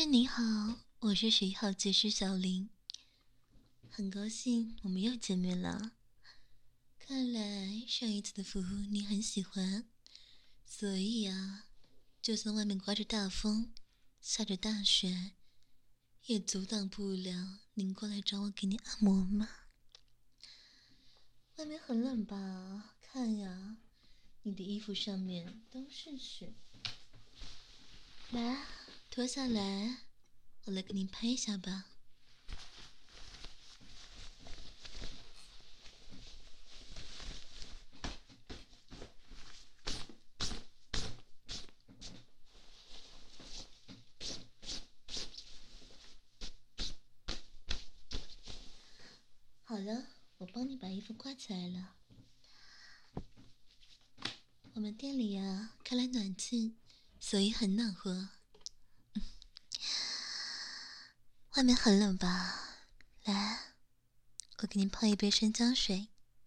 生你好，我是11号技师小林，很高兴我们又见面了。看来上一次的服务你很喜欢，所以啊，就算外面刮着大风，下着大雪，也阻挡不了您过来找我给你按摩嘛。外面很冷吧？看呀，你的衣服上面都是雪。来，脱下来，我来给你拍一下吧。好了，我帮你把衣服挂起来了。我们店里呀开了暖气，所以很暖和。外面很冷吧？来，我给你泡一杯生姜水。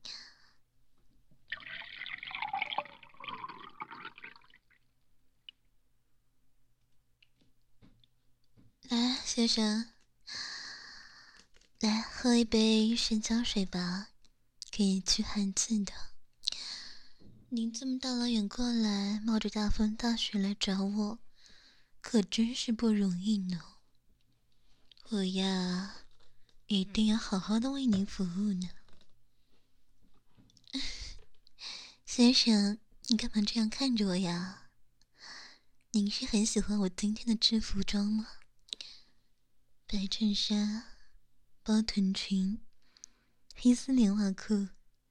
来，先生，来喝一杯生姜水吧，可以驱寒气的。您这么大老远过来，冒着大风大雪来找我，可真是不容易呢。我呀，一定要好好的为您服务呢。先生，你干嘛这样看着我呀？您是很喜欢我今天的制服装吗？白衬衫、包臀裙、黑丝连袜裤，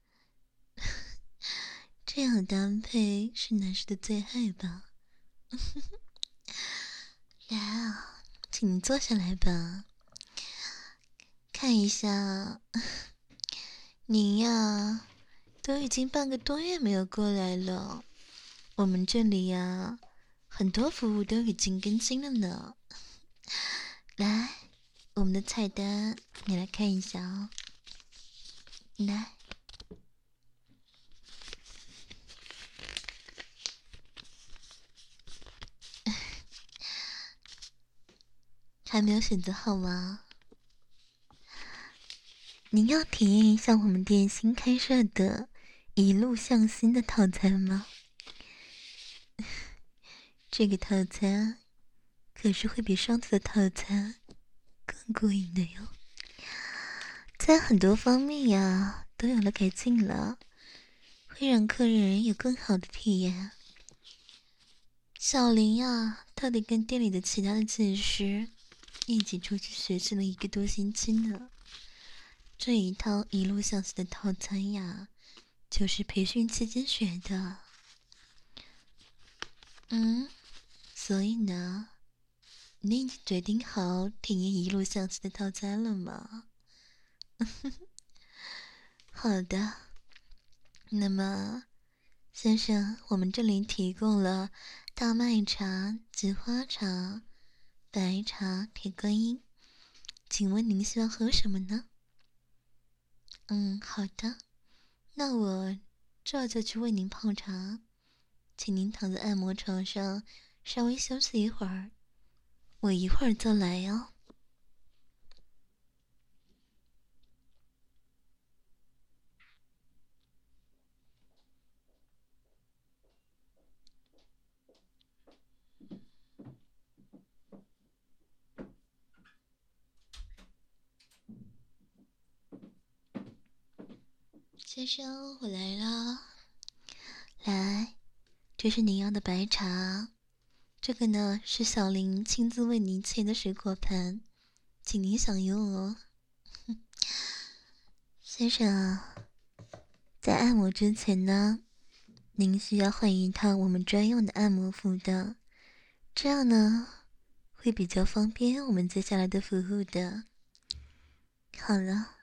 这样搭配是男士的最爱吧？来啊，请您坐下来吧。看一下，您呀，都已经半个多月没有过来了。我们这里呀，很多服务都已经更新了呢。来，我们的菜单你来看一下哦。来，还没有选择好吗？您要体验一下我们店新开设的一路向心的套餐吗？这个套餐可是会比上次的套餐更过瘾的哟，在很多方面呀都有了改进了，会让客人有更好的体验。小林呀，他得跟店里的其他的技师一起出去学习了1个多星期呢。这一套一路向西的套餐呀，就是培训期间学的。所以呢，你已经决定好体验一路向西的套餐了吗？好的，那么先生，我们这里提供了大麦茶、菊花茶、白茶、铁观音，请问您希望喝什么呢？好的，那我这就去为您泡茶，请您躺在按摩床上稍微休息一会儿，我一会儿就来哦。先生，我来了。来，这是您要的白茶，这个呢是小林亲自为您切的水果盘，请您享用哦。先生啊，在按摩之前呢，您需要换一套我们专用的按摩服的，这样呢会比较方便我们接下来的服务的。好了，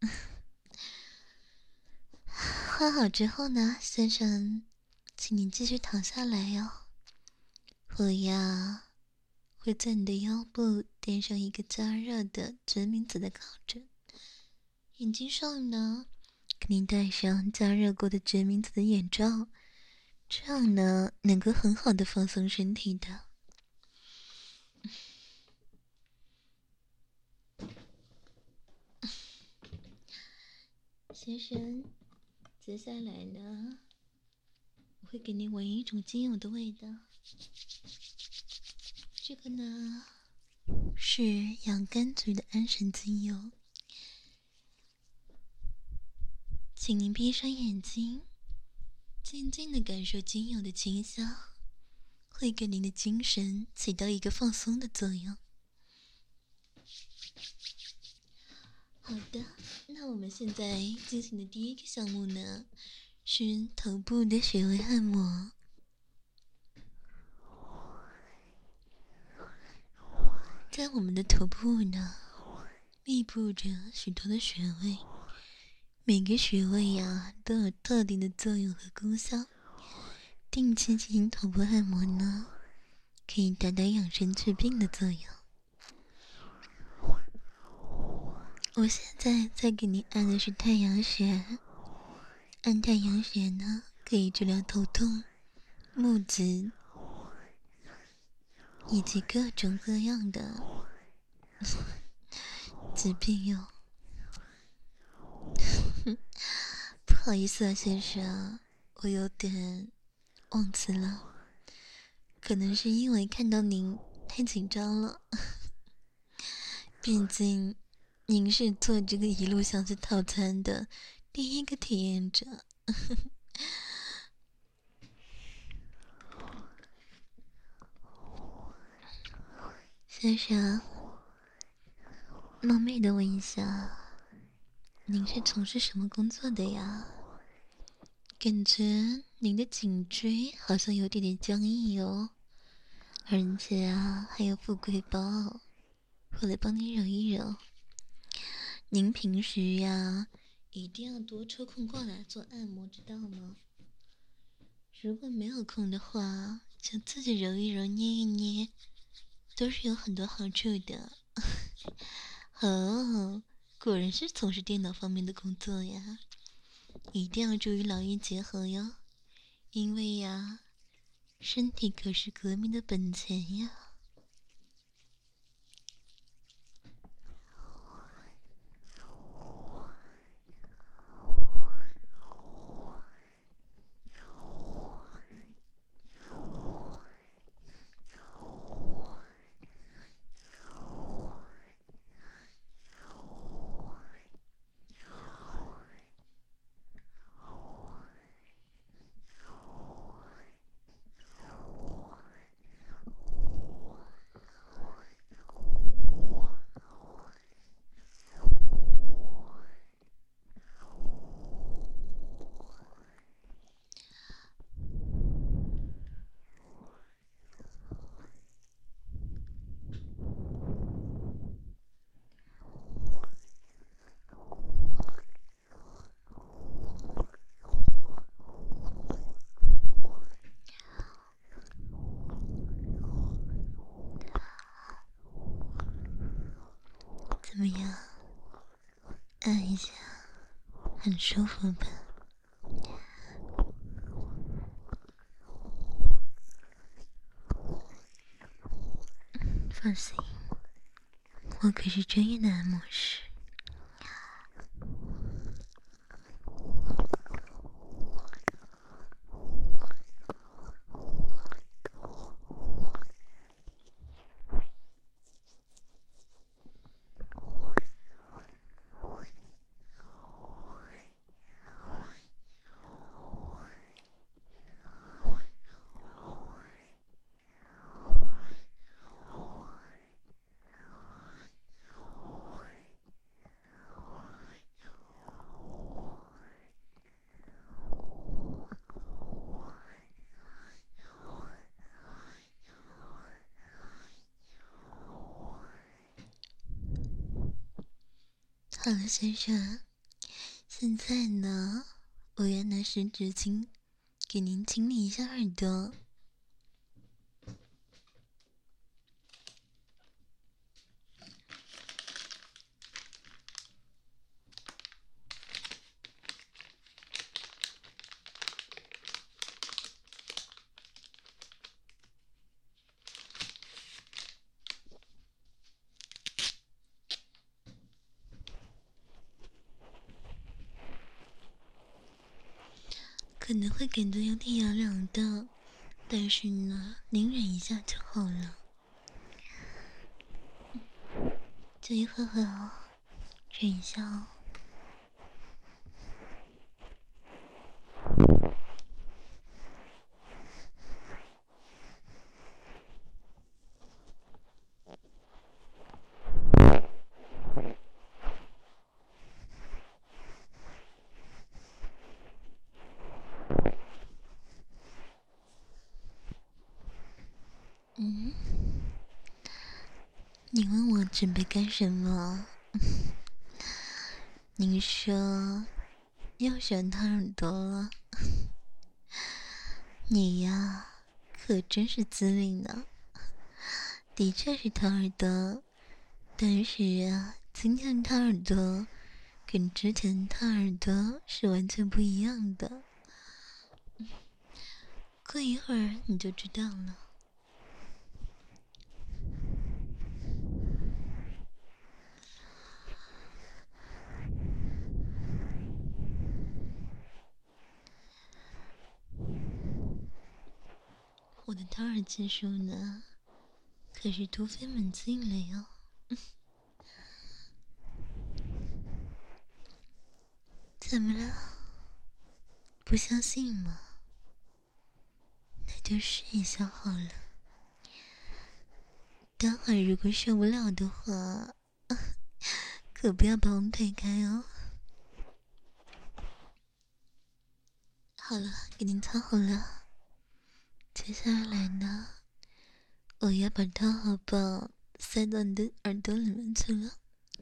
换好之后呢，先生，请您继续躺下来哟。我呀，会在你的腰部垫上一个加热的决明子的靠枕，眼睛上呢，给您戴上加热过的决明子的眼罩，这样呢，能够很好的放松身体的。 先生，接下来呢，我会给你闻一种精油的味道。这个呢，是洋甘菊的安神精油。请您闭上眼睛，静静的感受精油的清香，会给您的精神起到一个放松的作用。好的，那我们现在进行的第一个项目呢，是头部的穴位按摩。在我们的头部呢，密布着许多的穴位，每个穴位呀都有特定的作用和功效。定期进行头部按摩呢，可以达到养生治病的作用。我现在在给你按的是太阳穴，按太阳穴呢，可以治疗头痛、目疾以及各种各样的疾病哟。不好意思啊，先生，我有点忘词了，可能是因为看到您太紧张了。毕竟，您是做这个一路相思套餐的第一个体验者。先生，冒昧的问一下，您是从事什么工作的呀？感觉您的颈椎好像有点僵硬哦，而且啊，还有富贵包，我来帮您揉一揉。您平时呀，一定要多抽空过来做按摩，知道吗？如果没有空的话，就自己揉一揉、捏一捏，都是有很多好处的。哦，果然是从事电脑方面的工作呀，一定要注意劳逸结合哟，因为呀，身体可是革命的本钱呀。怎么样？按一下，很舒服吧？放心，我可是专业的按摩师。好了，先生，现在呢，我要拿湿纸巾给您清理一下耳朵。 可能会感到有点痒痒的，但是呢，您忍一下就好了。就一会会哦，忍一下哦。嗯，你问我准备干什么？您说又选掏耳朵了？你呀，可真是机灵呢。的确是掏耳朵，但是啊，今天掏耳朵跟之前掏耳朵是完全不一样的。过一会儿你就知道了。我的掏耳技术呢，可是突飞猛进了哟。怎么了？不相信吗？那就试一下好了。待会儿如果受不了的话，可不要把我们推开哦。好了，给您擦好了。接下来呢，我要把它好棒塞到你的耳朵里面去了。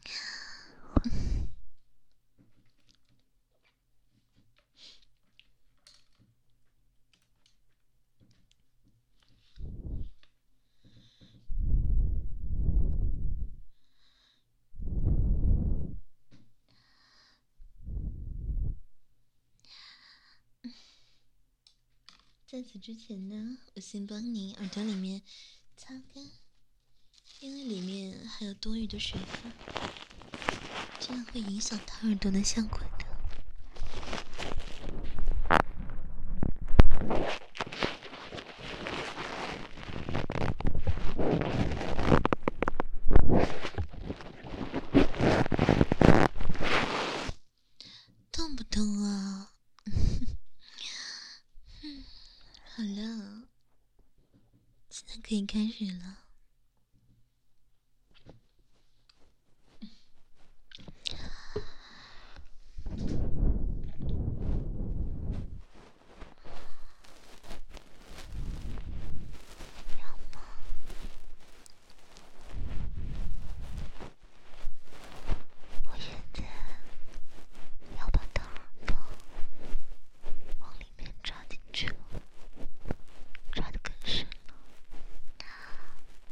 在此之前呢，我先帮你耳朵里面擦干，因为里面还有多余的水分，这样会影响它耳朵的效果的。痛不痛啊？好了，现在可以开始了。我现在要把大耳棒往里面插进去了，插得更深了。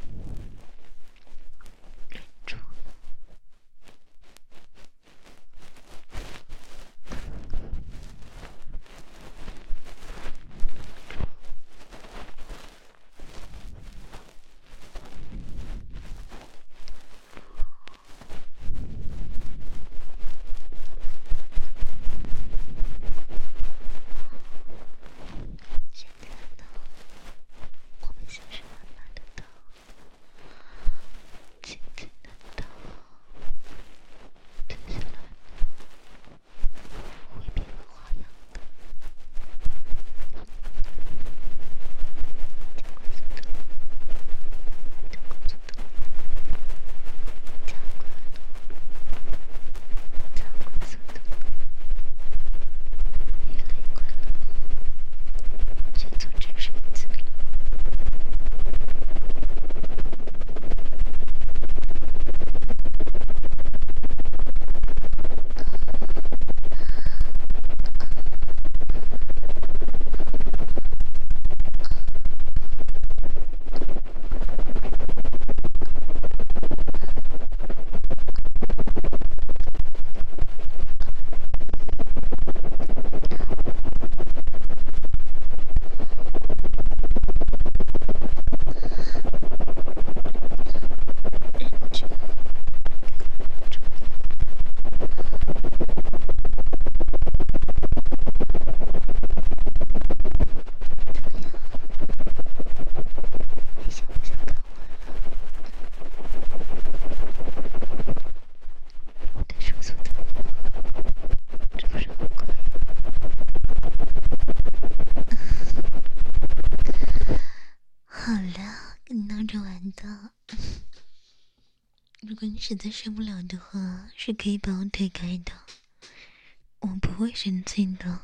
如果你实在受不了的话，是可以把我推开的，我不会生气的。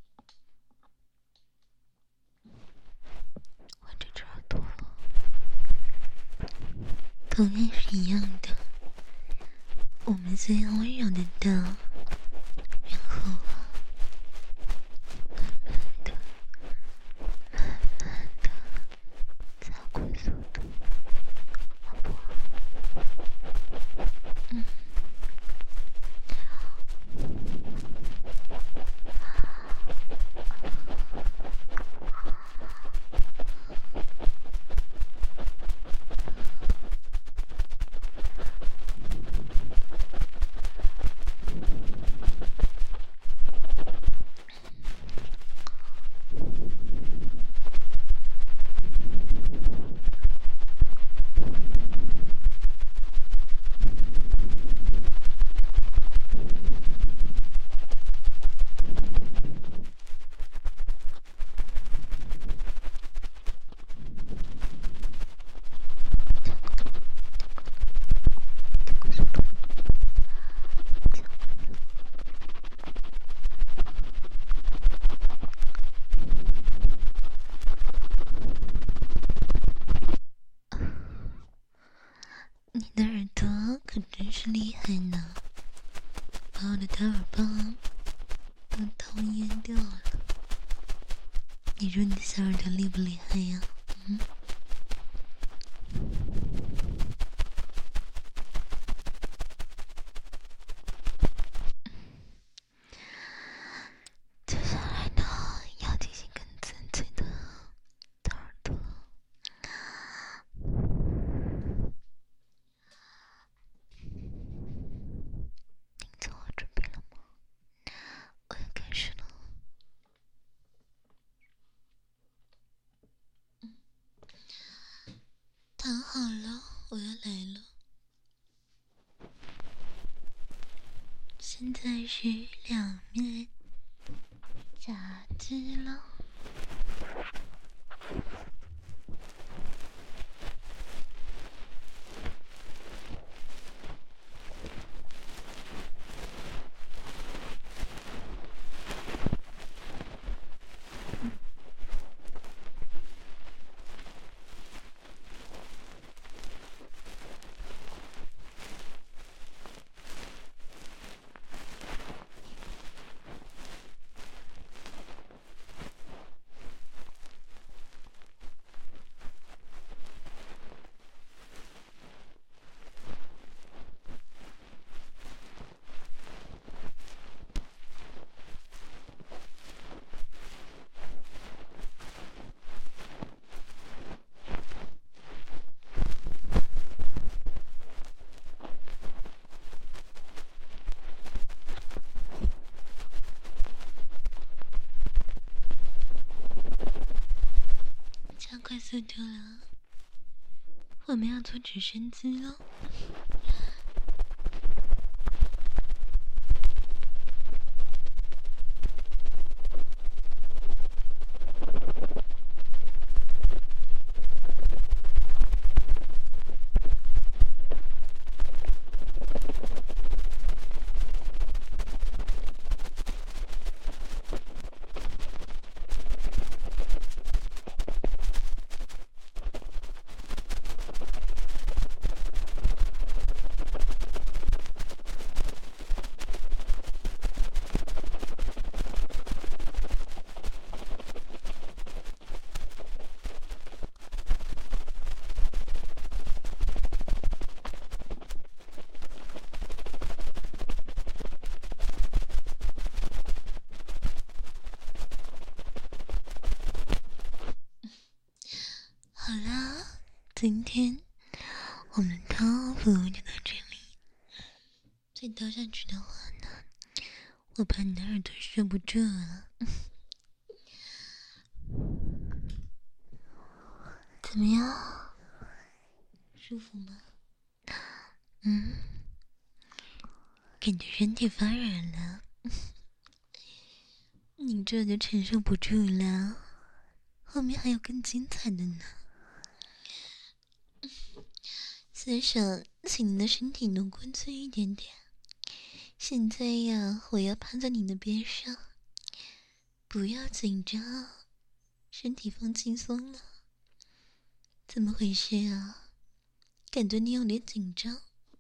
我这只耳朵同样是一样的，我们先要温柔的到，然后慢慢的、慢慢的加快速度，好不好？你的耳朵可真是厉害呢，把我的大耳棒都掏噎掉了。你说你的小耳朵厉不厉害呀？接下来呢，要进行更刺激的大耳朵。你做好准备了吗？我要开始了。躺好了，我要来了。现在是两面夹击了。加快速度了，我们要做直升机了。好啦，今天我们的服务就到这里。再刀下去的话呢，我怕你的耳朵受不住了。怎么样？舒服吗？感觉身体发软了。你这就承受不住了，后面还有更精彩的呢。 先生，请您的身体挪过去一点点。现在呀，我要趴在你的边上，不要紧张，身体放轻松了。怎么回事啊？感觉你有点紧张。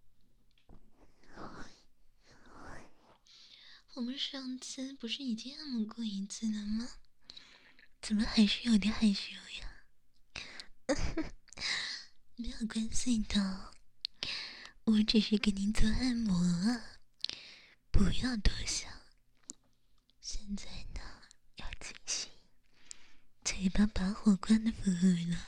我们上次不是已经按摩过一次了吗？怎么还是有点害羞呀？没有关系的，我只是给您做按摩啊，不要多想。现在呢，要进行嘴巴拔火罐的服务了。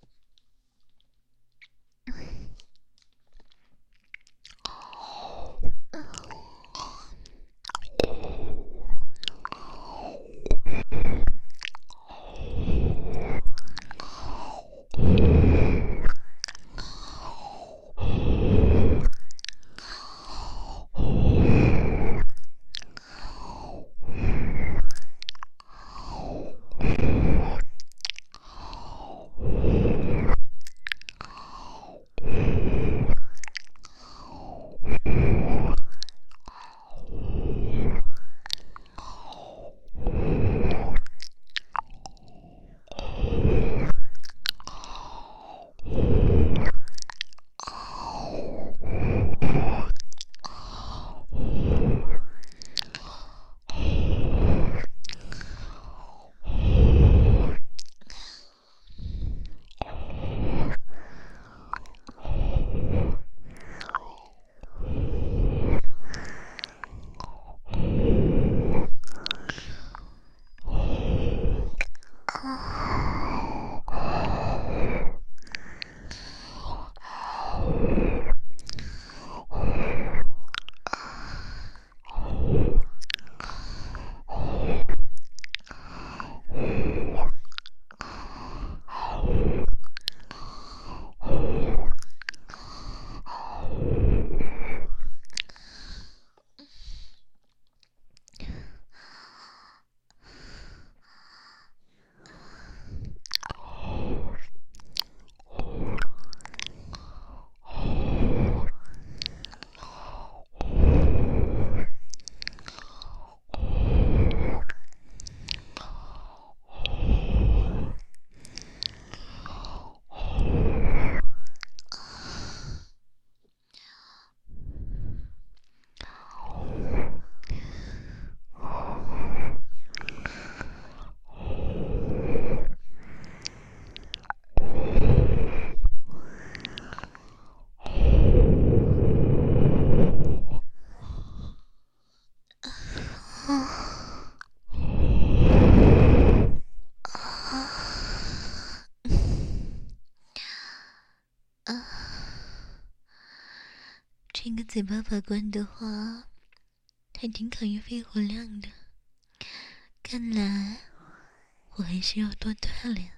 这个嘴巴拔罐的话，还挺考验肺活量的。看来我还是要多锻炼。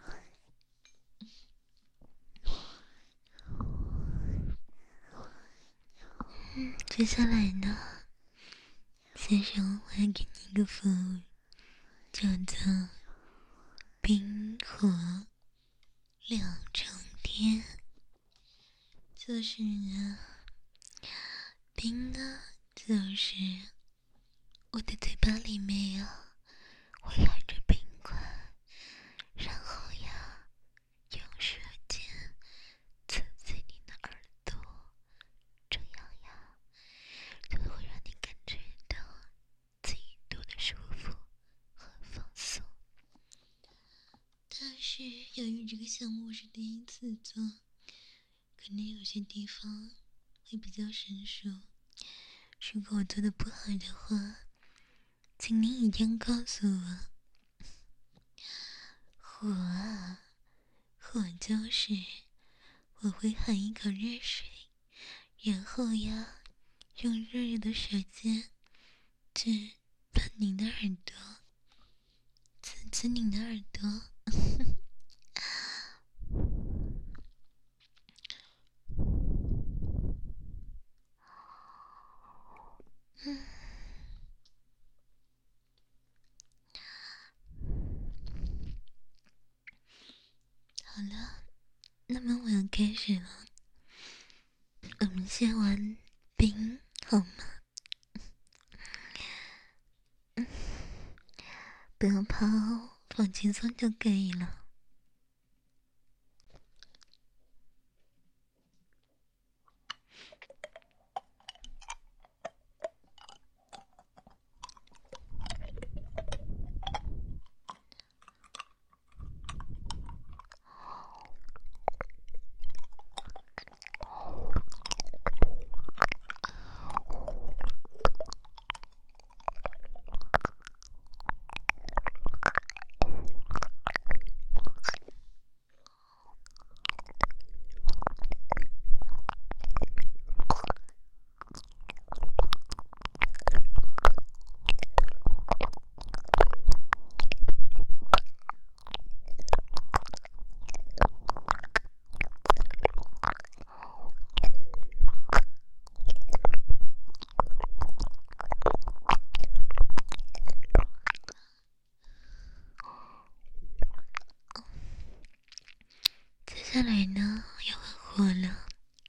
接下来呢，先生，我要给你一个服务，叫做冰火两重天。就是呢，冰呢，就是我的嘴巴里面呀，会含着冰块，然后呀，用舌尖刺激你的耳朵，这样呀，就会让你感觉到极度的舒服和放松。但是由于这个项目是第一次做，可能有些地方会比较生疏。如果我做的不好的话，请您一定告诉我。火啊，火就是我会含一口热水，然后呀，用热热的舌尖去喷您的耳朵，刺激您的耳朵。好了，那么我要开始了。 我们先玩冰好吗？不要怕哦，放轻松就可以了。接下来呢，要很火了。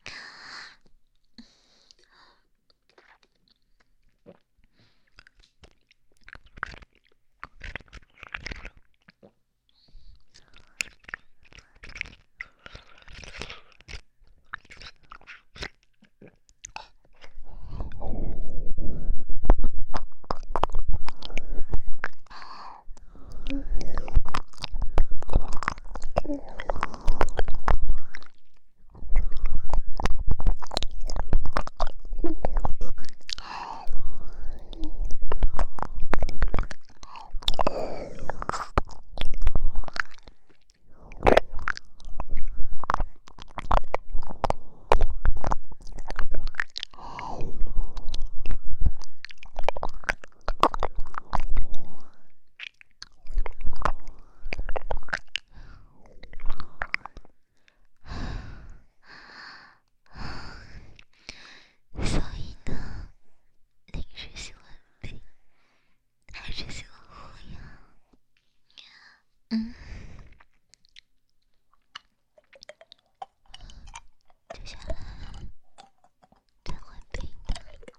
所以呢，您是喜欢冰还是喜欢火呀？接下来再换冰的。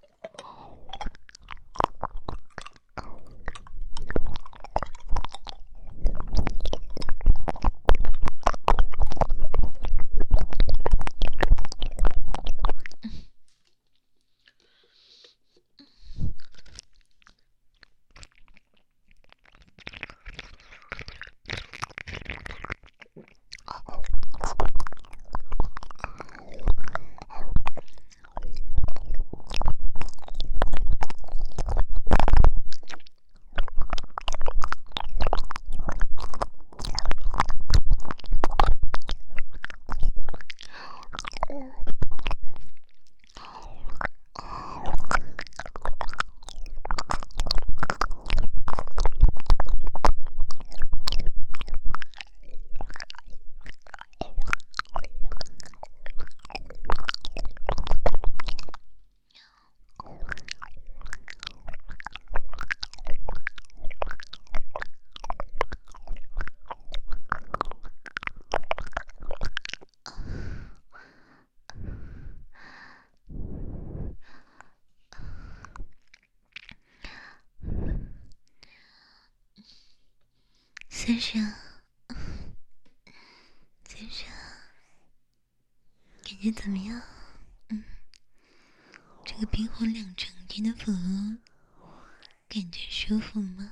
先生，先生，感觉怎么样？这个冰火两重天的服务，感觉舒服吗？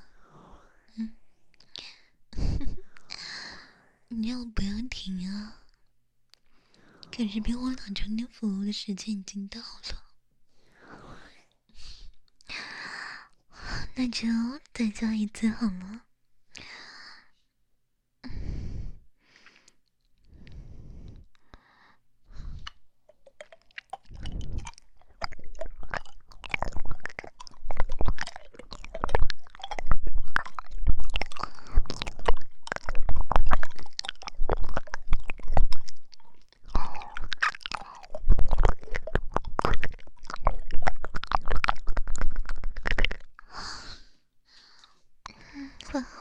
你要不要停啊？可是冰火两重天服务的时间已经到了，那就再叫一次好了。换好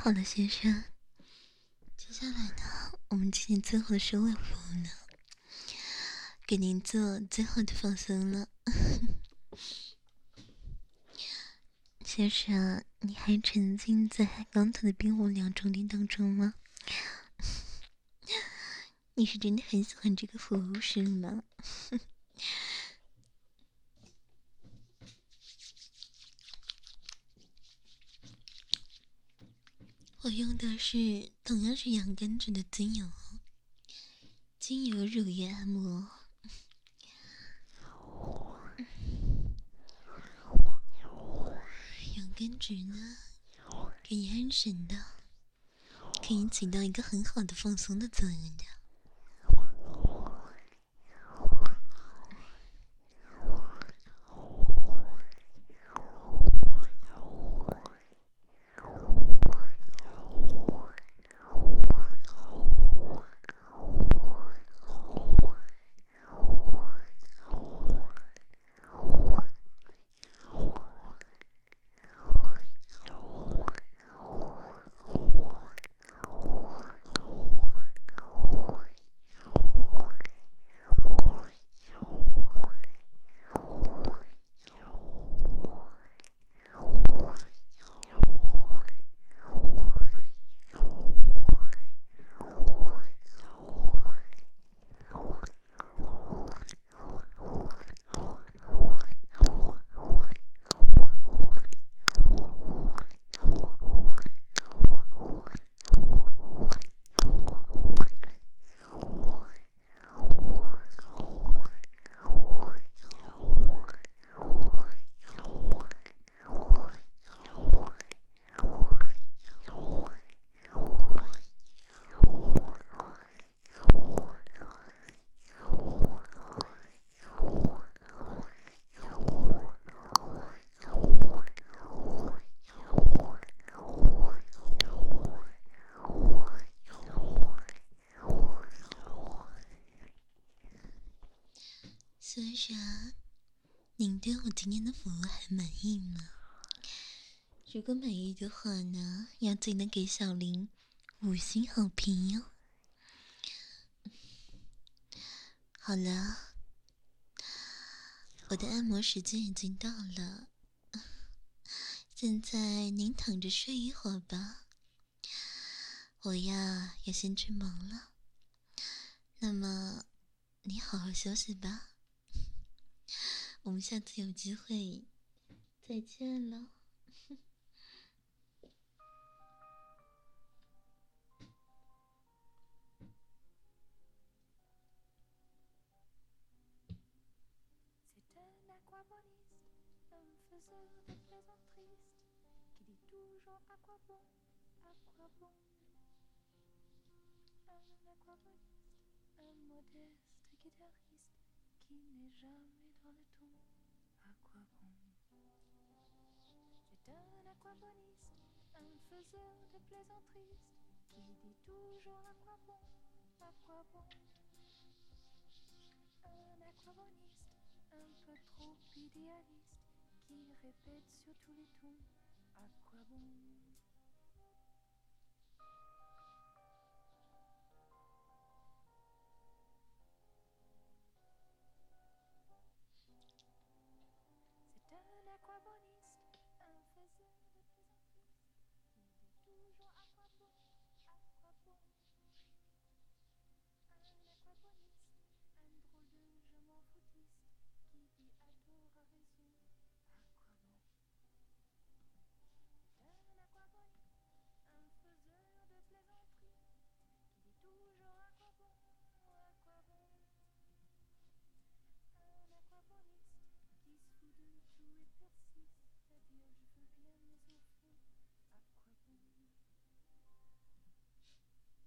好了，先生。接下来呢，我们进行最后的收尾服务呢，给您做最后的放松了。先生，你还沉浸在刚才的冰无聊重点当中吗？你是真的很喜欢这个服务是吗？我用的是同样是洋甘菊的精油，精油乳液按摩。洋甘菊呢，可以安神的，可以起到一个很好的放松的作用的。先生，您对我今天的服务还满意吗？如果满意的话呢，要记得给小林5星好评哟。好了，我的按摩时间已经到了，现在您躺着睡一会儿吧。我呀，要先去忙了。那么，你好好休息吧。我们下次有机会再见了。